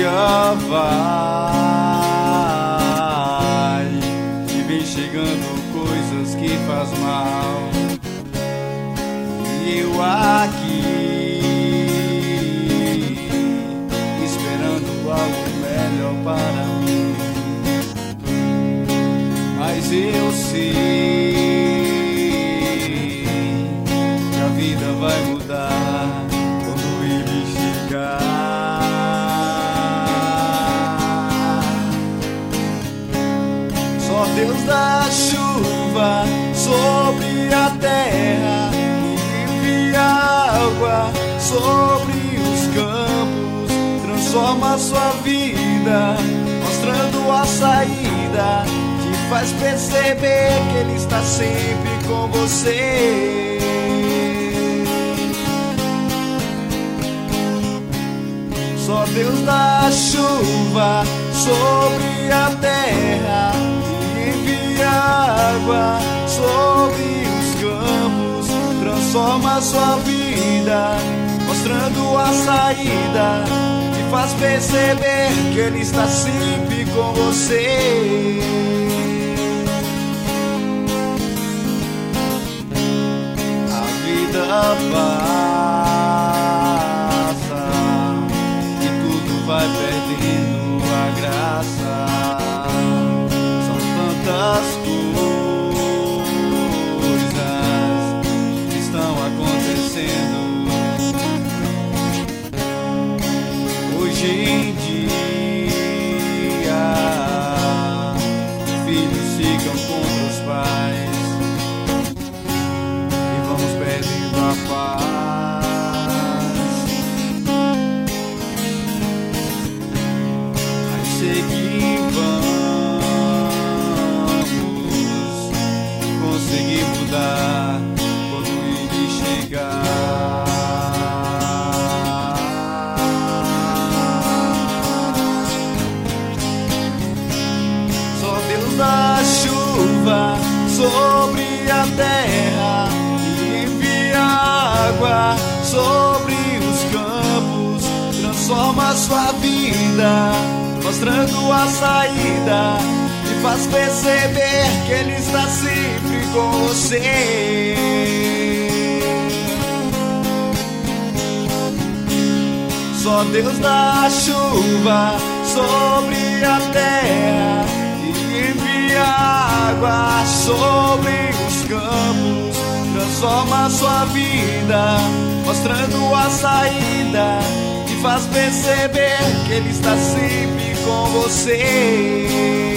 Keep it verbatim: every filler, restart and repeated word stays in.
dia vai e vem chegando coisas que faz mal, e eu aqui esperando algo melhor para mim. Mas eu sei que a vida vai mudar quando ele chegar. Só Deus dá chuva sobre a terra e envia água sobre os campos, transforma a sua vida, mostrando a saída, te faz perceber que Ele está sempre com você. Só Deus dá chuva sobre a terra e envia água sobre os campos, transforma a sua vida, mostrando a saída, te faz perceber que Ele está sempre com você. A vida passa e tudo vai perdendo a graça. São tantas coisas que estão acontecendo hoje em dia. Filhos ficam contra os pais e vamos perdendo a paz. Mas sei que vamos conseguir mudar quando ele chegar. Só Deus dá chuva sobre a terra e envia água sobre os campos, transforma a sua vida, mostrando a saída, te faz perceber que Ele está sempre com você. Só Deus dá chuva sobre a terra e envia água sobre os campos, transforma a sua vida, mostrando a saída, te faz perceber que Ele está sempre com você.